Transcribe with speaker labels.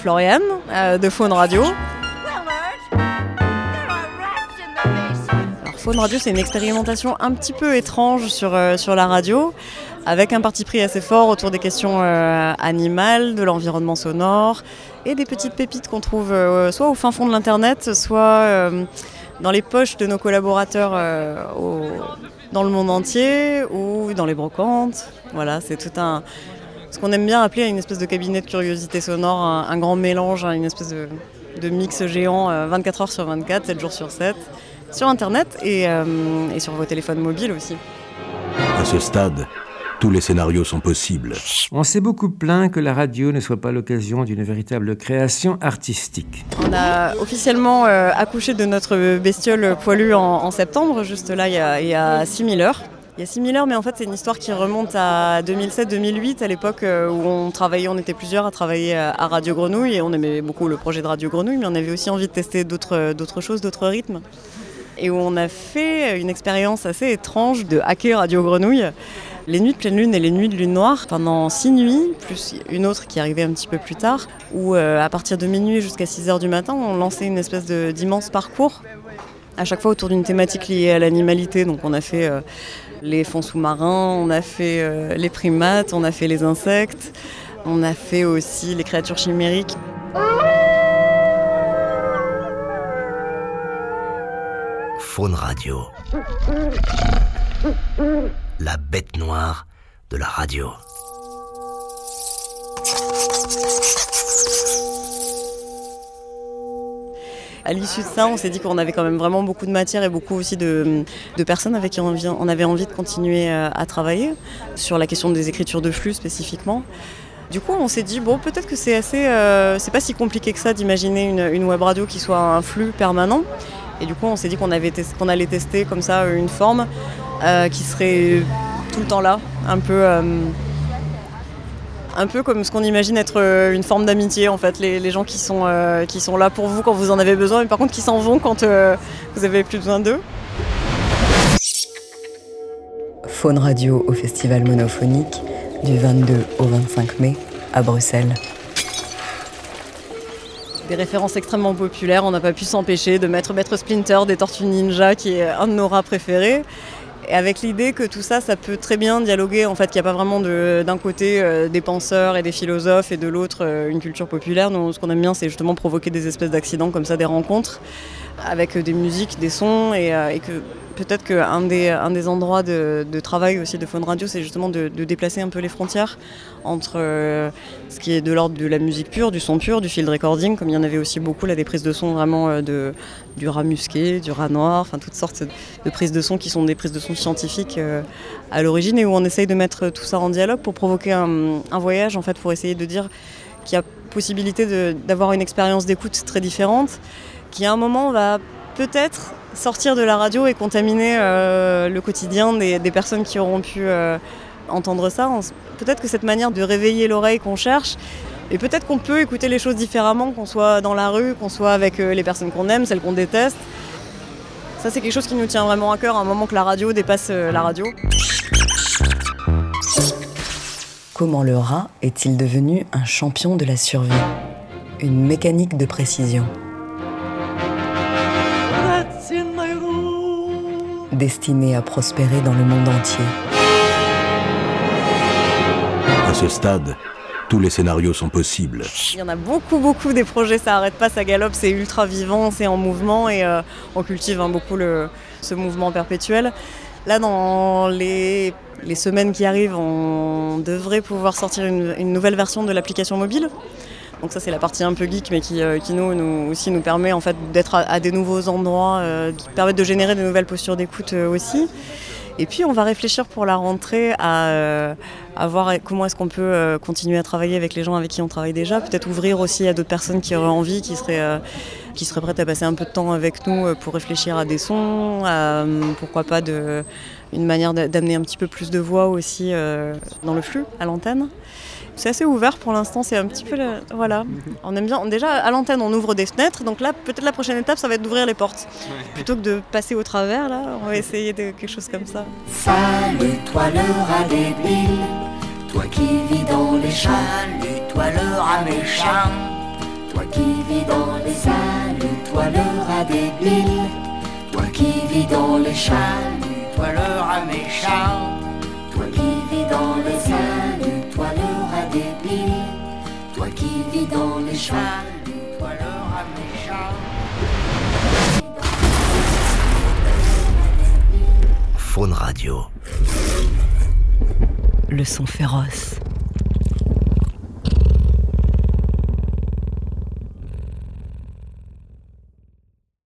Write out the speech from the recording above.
Speaker 1: Floriane de Faune Radio. Alors Faune Radio, c'est une expérimentation un petit peu étrange sur la radio, avec un parti pris assez fort autour des questions animales, de l'environnement sonore et des petites pépites qu'on trouve soit au fin fond de l'internet, soit dans les poches de nos collaborateurs dans le monde entier ou dans les brocantes. Voilà, c'est tout ce qu'on aime bien appeler une espèce de cabinet de curiosité sonore, un grand mélange, une espèce de mix géant 24 heures sur 24, 7 jours sur 7, sur internet et sur vos téléphones mobiles aussi.
Speaker 2: À ce stade, tous les scénarios sont possibles.
Speaker 3: On s'est beaucoup plaint que la radio ne soit pas l'occasion d'une véritable création artistique.
Speaker 1: On a officiellement accouché de notre bestiole poilue en septembre, juste là, il y a 6000 heures. Il y a 6000 heures, mais en fait, c'est une histoire qui remonte à 2007-2008, à l'époque où on était plusieurs à travailler à Radio Grenouille, et on aimait beaucoup le projet de Radio Grenouille, mais on avait aussi envie de tester d'autres choses, d'autres rythmes. Et où on a fait une expérience assez étrange de hacker Radio Grenouille. Les nuits de pleine lune et les nuits de lune noire, pendant 6 nuits, plus une autre qui arrivait un petit peu plus tard, où à partir de minuit jusqu'à 6h du matin, on lançait une espèce d'immense parcours, à chaque fois autour d'une thématique liée à l'animalité. Donc on a fait les fonds sous-marins, on a fait les primates, on a fait les insectes, on a fait aussi les créatures chimériques.
Speaker 4: Faune Radio. La bête noire de la radio.
Speaker 1: À l'issue de ça, on s'est dit qu'on avait quand même vraiment beaucoup de matière et beaucoup aussi de personnes avec qui on avait envie de continuer à travailler sur la question des écritures de flux spécifiquement. Du coup, on s'est dit, bon, peut-être que c'est pas si compliqué que ça d'imaginer une web radio qui soit un flux permanent. Et du coup, on s'est dit qu'on allait tester comme ça une forme qui serait tout le temps là, un peu comme ce qu'on imagine être une forme d'amitié, en fait, les gens qui sont là pour vous quand vous en avez besoin, mais par contre qui s'en vont quand vous avez plus besoin d'eux.
Speaker 5: Faune Radio au Festival Monophonique du 22 au 25 mai à Bruxelles.
Speaker 1: Des références extrêmement populaires, on n'a pas pu s'empêcher de mettre Maître Splinter des Tortues Ninja, qui est un de nos rats préférés. Et avec l'idée que tout ça, ça peut très bien dialoguer, en fait, qu'il n'y a pas vraiment d'un côté des penseurs et des philosophes et de l'autre une culture populaire. Nous, ce qu'on aime bien, c'est justement provoquer des espèces d'accidents comme ça, des rencontres, avec des musiques, des sons, et que peut-être qu'un des endroits de travail aussi de Faune Radio, c'est justement de déplacer un peu les frontières entre ce qui est de l'ordre de la musique pure, du son pur, du field recording, comme il y en avait aussi beaucoup, là, des prises de son vraiment du rat musqué, du rat noir, enfin toutes sortes de prises de son qui sont des prises de son scientifiques à l'origine, et où on essaye de mettre tout ça en dialogue pour provoquer un voyage, en fait, pour essayer de dire qu'il y a possibilité d'avoir une expérience d'écoute très différente, qui à un moment va peut-être sortir de la radio et contaminer le quotidien des personnes qui auront pu entendre ça. Peut-être que cette manière de réveiller l'oreille qu'on cherche, et peut-être qu'on peut écouter les choses différemment, qu'on soit dans la rue, qu'on soit avec les personnes qu'on aime, celles qu'on déteste. Ça, c'est quelque chose qui nous tient vraiment à cœur à un moment que la radio dépasse la radio.
Speaker 5: Comment le rat est-il devenu un champion de la survie ? Une mécanique de précision. Destiné à prospérer dans le monde entier.
Speaker 2: À ce stade, tous les scénarios sont possibles.
Speaker 1: Il y en a beaucoup des projets, ça n'arrête pas, ça galope, c'est ultra vivant, c'est en mouvement, et on cultive beaucoup ce mouvement perpétuel. Là, dans les semaines qui arrivent, on devrait pouvoir sortir une nouvelle version de l'application mobile. Donc ça, c'est la partie un peu geek, mais qui nous permet en fait d'être à des nouveaux endroits, qui permettent de générer de nouvelles postures d'écoute aussi. Et puis, on va réfléchir pour la rentrée à voir comment est-ce qu'on peut continuer à travailler avec les gens avec qui on travaille déjà. Peut-être ouvrir aussi à d'autres personnes qui auraient envie, qui seraient prêtes à passer un peu de temps avec nous pour réfléchir à des sons, pourquoi pas une manière d'amener un petit peu plus de voix aussi dans le flux, à l'antenne. C'est assez ouvert pour l'instant, c'est un petit peu... Voilà, on aime bien. Déjà, à l'antenne, on ouvre des fenêtres, donc là, peut-être la prochaine étape, ça va être d'ouvrir les portes. Plutôt que de passer au travers, là, on va essayer quelque chose comme ça.
Speaker 6: Salut toi le rat débile, toi qui vis dans les champs. Salut toi le rat méchant, Toi qui vis dans les salles, toi le rat débile. Toi qui vis dans les châles, toi le rat méchant. Toi qui vis dans les salles, toi le rat débile. Toi qui vis dans les châles, toi le rat méchant.
Speaker 4: Faune Radio.
Speaker 5: Le son féroce.